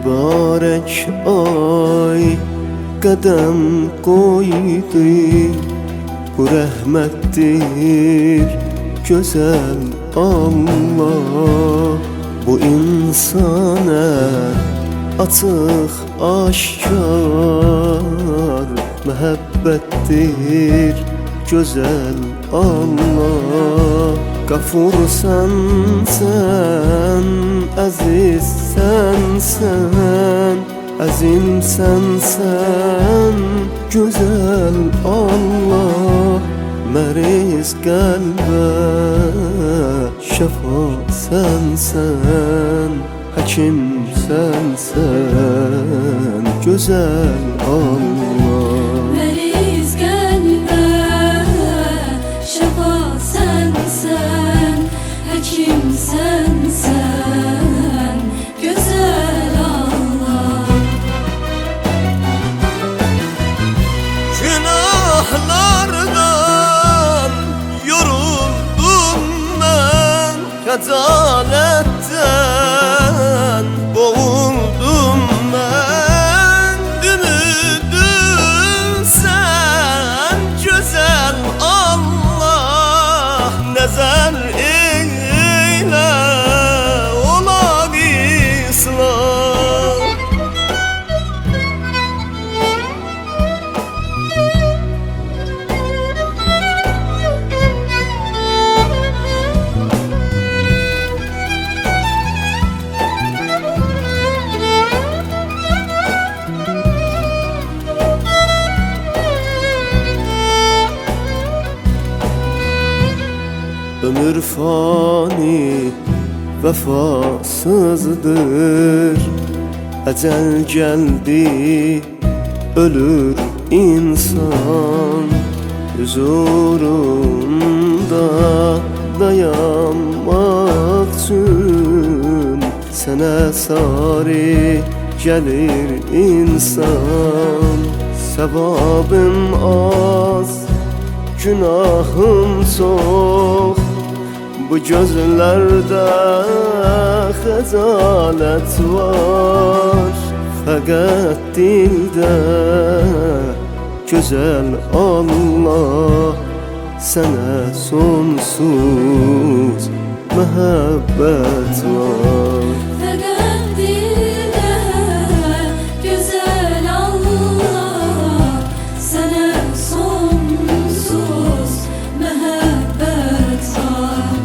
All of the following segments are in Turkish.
mübarek ay kadem koydu. Bu rahmettir güzel Allah, bu insana açık aşkar muhabbettir güzel Allah. Gafursan sen, azizsen sen, azimsen sen, güzel Allah. Meriz kalbe şafa sensen, hakim sensen, güzel Allah. Meriz kalbe şafa sensen, hakim sensen, güzel Allah. Günahlardan yoruldum ben, rezaletten boğuldum ben. Ümidim sen, güzel Allah. Nazar eyle olan İslam. Ömür fani vefasızdır, ecel geldi ölür insan. Huzurunda dayanmak için sana sari gelir insan. Sevabım az, günahım çok, bu gözlerde xəcalet var. Fakat dilde güzel Allah, sana sonsuz muhabbet var. Fakat dilde güzel Allah, sana sonsuz muhabbet var.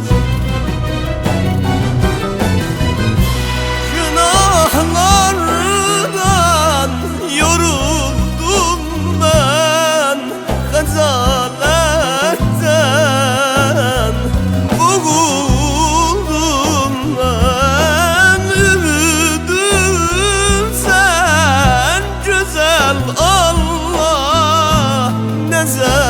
Günahlardan yoruldum ben, rezaletten boğuldum ben. Ümidim sen, güzel Allah. Nazar